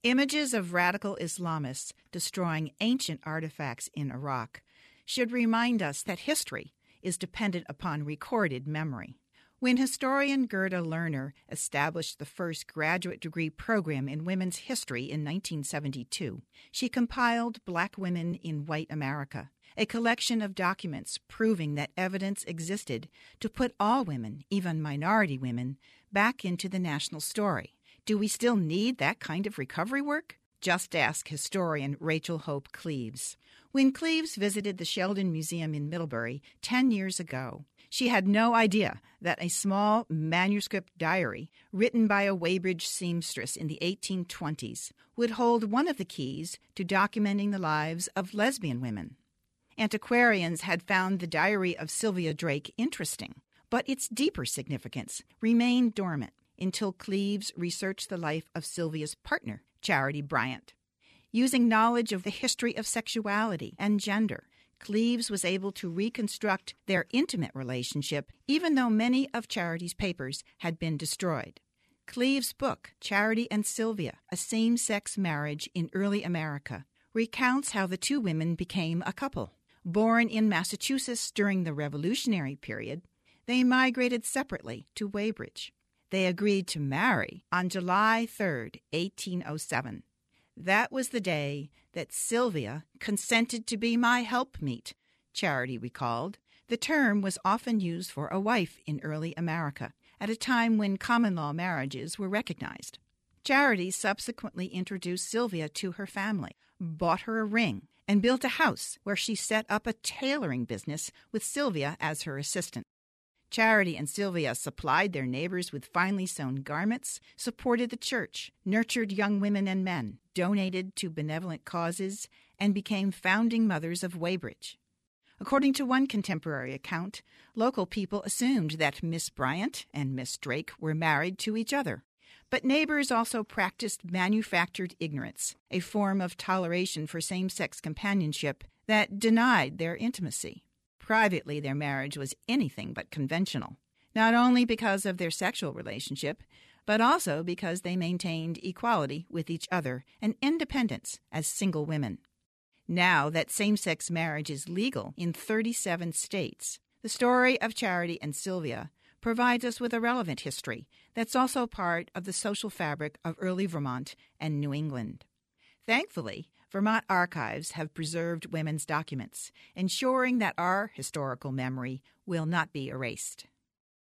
Images of radical Islamists destroying ancient artifacts in Iraq should remind us that history is dependent upon recorded memory. When historian Gerda Lerner established the first graduate degree program in women's history in 1972, she compiled Black Women in White America, a collection of documents proving that evidence existed to put all women, even minority women, back into the national story. Do we still need that kind of recovery work? Just ask historian Rachel Hope Cleaves. When Cleaves visited the Sheldon Museum in Middlebury 10 years ago, she had no idea that a small manuscript diary written by a Weybridge seamstress in the 1820s would hold one of the keys to documenting the lives of lesbian women. Antiquarians had found the diary of Sylvia Drake interesting, but its deeper significance remained dormant until Cleaves researched the life of Sylvia's partner, Charity Bryant. Using knowledge of the history of sexuality and gender, Cleaves was able to reconstruct their intimate relationship, even though many of Charity's papers had been destroyed. Cleaves' book, Charity and Sylvia, A Same-Sex Marriage in Early America, recounts how the two women became a couple. Born in Massachusetts during the Revolutionary period, they migrated separately to Weybridge. They agreed to marry on July 3, 1807. That was the day that Sylvia consented to be my helpmeet, Charity recalled. The term was often used for a wife in early America, at a time when common-law marriages were recognized. Charity subsequently introduced Sylvia to her family, bought her a ring, and built a house where she set up a tailoring business with Sylvia as her assistant. Charity and Sylvia supplied their neighbors with finely sewn garments, supported the church, nurtured young women and men, donated to benevolent causes, and became founding mothers of Weybridge. According to one contemporary account, local people assumed that Miss Bryant and Miss Drake were married to each other. But neighbors also practiced manufactured ignorance, a form of toleration for same-sex companionship that denied their intimacy. Privately, their marriage was anything but conventional, not only because of their sexual relationship, but also because they maintained equality with each other and independence as single women. Now that same-sex marriage is legal in 37 states, the story of Charity and Sylvia provides us with a relevant history that's also part of the social fabric of early Vermont and New England. Thankfully, Vermont archives have preserved women's documents, ensuring that our historical memory will not be erased.